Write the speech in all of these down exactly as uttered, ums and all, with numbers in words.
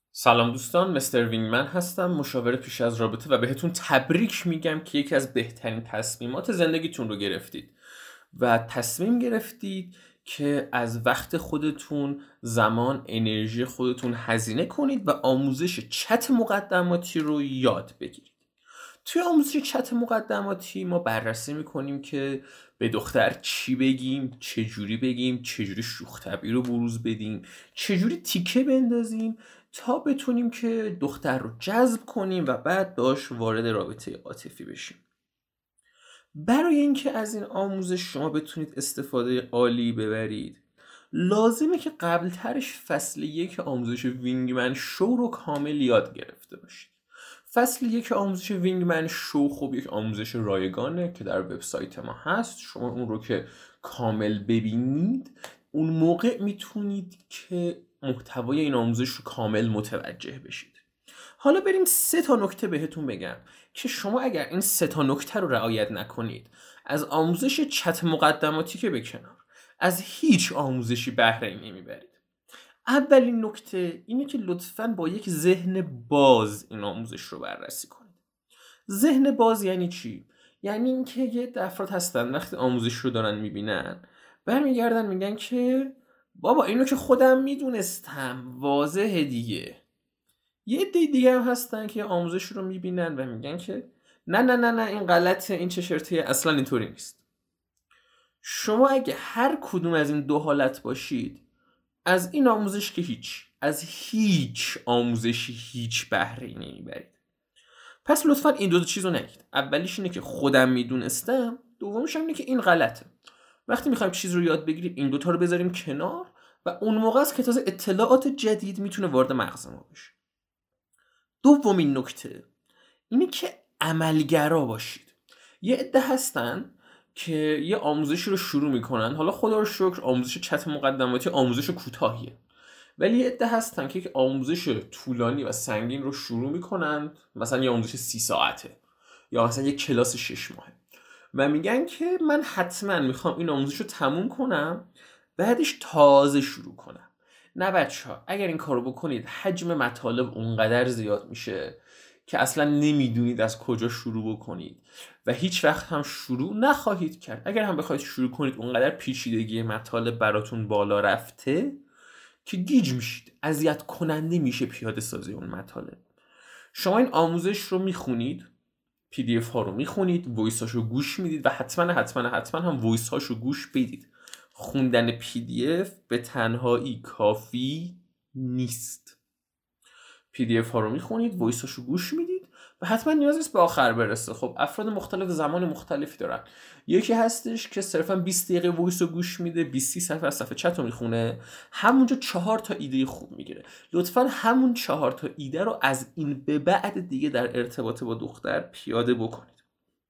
سلام دوستان، مستر وینگمن هستم، مشاور پیش از رابطه و بهتون تبریک میگم که یکی از بهترین تصمیمات زندگیتون رو گرفتید و تصمیم گرفتید که از وقت خودتون، زمان، انرژی خودتون هزینه کنید و آموزش چت مقدماتی رو یاد بگیرید. توی آموزش چت مقدماتی ما بررسی میکنیم که به دختر چی بگیم، چجوری بگیم، چجوری شوخ طبعی رو بروز بدیم، چجوری تیکه بندازیم تا بتونیم که دختر رو جذب کنیم و بعد داش وارد رابطه عاطفی بشیم. برای اینکه از این آموزش شما بتونید استفاده عالی ببرید، لازمه که قبل ترش فصل یک آموزش وینگمن شو رو کامل یاد گرفته باشید. فصل یک آموزش وینگمن شو خب یک آموزش رایگانه که در وبسایت ما هست. شما اون رو که کامل ببینید، اون موقع میتونید که محتوای این آموزش رو کامل متوجه بشید. حالا بریم سه تا نکته بهتون بگم که شما اگر این سه تا نکته رو رعایت نکنید، از آموزش چت مقدماتی که به کنار، از هیچ آموزشی بهره نمیبرید. اولین نکته اینه که لطفاً با یک ذهن باز این آموزش رو بررسی کنید. ذهن باز یعنی چی؟ یعنی اینکه یه افراد هستن وقتی آموزش رو دارن میبینن برمیگردن میگن که بابا اینو که خودم میدونستم، واضحه دیگه. یه عده دیگه هم هستن که آموزش رو میبینن و میگن که نه نه نه نه این غلطه، این چه شرطیه، اصلا اینطوری نیست. شما اگه هر کدوم از این دو حالت باشید، از این آموزش که هیچ، از هیچ آموزشی هیچ بهره ای نمیبرید. پس لطفا این دو, دو چیز رو نگید. اولیش اینه که خودم میدونستم، دومیش هم اینه که این غلطه. وقتی میخوایم چیز رو یاد بگیریم این دوتا رو بذاریم کنار و اون موقع است که تازه اطلاعات جدید میتونه وارد مغز ما بشه. دومین نکته اینه که عملگرا باشید. یه عده هستن که یه آموزشی رو شروع میکنن، حالا خدا رو شکر آموزش چت مقدماتی آموزش کوتاهیه، ولی یه عده هستن که یک آموزش طولانی و سنگین رو شروع میکنن، مثلا یه آموزش سی ساعته یا مثلا یه کلاس شش ماهه و میگن که من حتما میخوام این آموزش رو تموم کنم بعدش تازه شروع کنم. نه بچه ها، اگر این کارو بکنید حجم مطالب اونقدر زیاد میشه که اصلا نمیدونید از کجا شروع بکنید و هیچ وقت هم شروع نخواهید کرد. اگر هم بخواید شروع کنید اونقدر پیچیدگی مطالب براتون بالا رفته که گیج میشید، اذیت کننده میشه پیاده سازی اون مطالب. شما این آموزش رو میخونید، پی دی اف ها رو میخونید، وایس هاشو گوش میدید و حتما حتما حتما هم وایس هاشو گوش بدید. خوندن پی دی اف به تنهایی کافی نیست. پی دی اف ها رو میخونید، وایس هاشو گوش میدید و حتما نیاز نیست به آخر برسه. خب افراد مختلف زمان مختلفی دارن. یکی هستش که صرفا بیست دقیقه وایس رو گوش میده، بیست صفحه از صفحه چت رو میخونه، همونجا چهار تا ایده خوب میگیره. لطفا همون چهار تا ایده رو از این به بعد دیگه در ارتباط با دختر پیاده بکنید.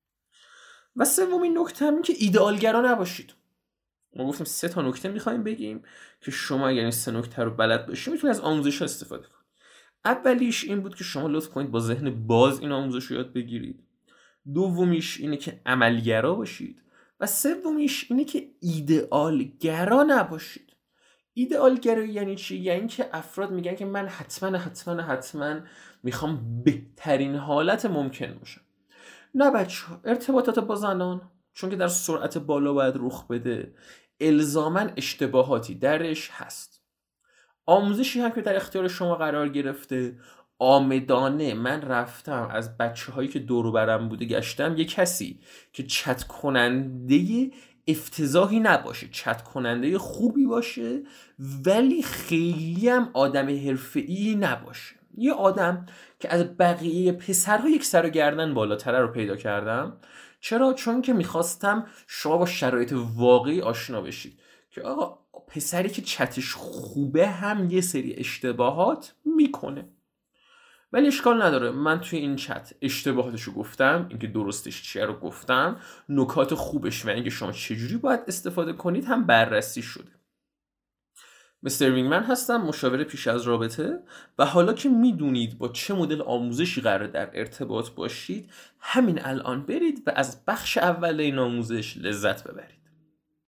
و سومین نکته هم این که ایدئالگرا نباشید. ما گفتیم سه تا نکته میخوایم بگیم که شما اگر این سه نکته رو بلد باشید میتونید از آموزش ها استفاده کنید. اولیش این بود که شما لطف کنید با ذهن باز این آموزش رو یاد بگیرید. دومیش اینه که عملگرا باشید و سومیش اینه که ایدئالگرا نباشید. ایدئالگرا یعنی چی؟ یعنی که افراد میگن که من حتما حتما حتما میخوام بهترین حالت ممکن باشم. نه بچه ها، ارتباطات با زنان چون که در سرعت بالا باید رخ بده الزاماً اشتباهاتی درش هست. آموزشی هم که در اختیار شما قرار گرفته، آمدانه من رفتم از بچه هایی که دور برم بوده گشتم یه کسی که چت کننده افتضاحی نباشه، چت کننده خوبی باشه ولی خیلی هم آدم حرفه‌ای نباشه. یه آدم که از بقیه پسرها یک سر و گردن بالاتره رو پیدا کردم. چرا؟ چون که میخواستم شما با شرایط واقعی آشنا بشید که آقا پسری که چتش خوبه هم یه سری اشتباهات میکنه، ولی اشکال نداره. من توی این چت اشتباهاتشو گفتم، اینکه درستش چیه رو گفتم، نکات خوبش و اینکه شما چجوری باید استفاده کنید هم بررسی شده. مستر وینگمن هستم، مشاور پیش از رابطه و حالا که میدونید با چه مدل آموزشی قرار در ارتباط باشید، همین الان برید و از بخش اول این آموزش لذت ببرید.